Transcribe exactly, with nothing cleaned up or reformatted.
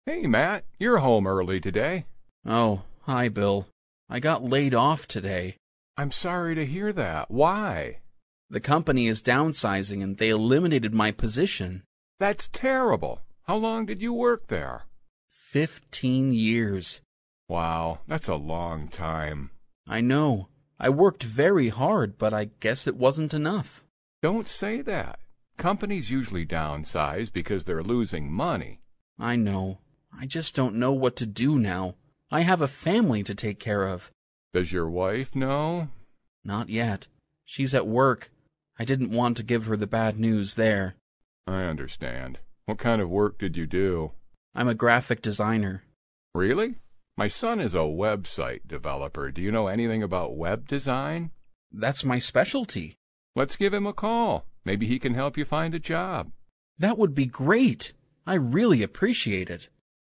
Hey, Matt, you're home early today. Oh, hi, Bill. I got laid off today. I'm sorry to hear that. Why? The company is downsizing and they eliminated my position. That's terrible. How long did you work there? Fifteen years. Wow, that's a long time. I know. I worked very hard, but I guess it wasn't enough. Don't say that. Companies usually downsize because they're losing money. I know. I just don't know what to do now. I have a family to take care of. Does your wife know? Not yet. She's at work. I didn't want to give her the bad news there. I understand. What kind of work did you do? I'm a graphic designer. Really? My son is a website developer. Do you know anything about web design? That's my specialty. Let's give him a call. Maybe he can help you find a job. That would be great. I really appreciate it.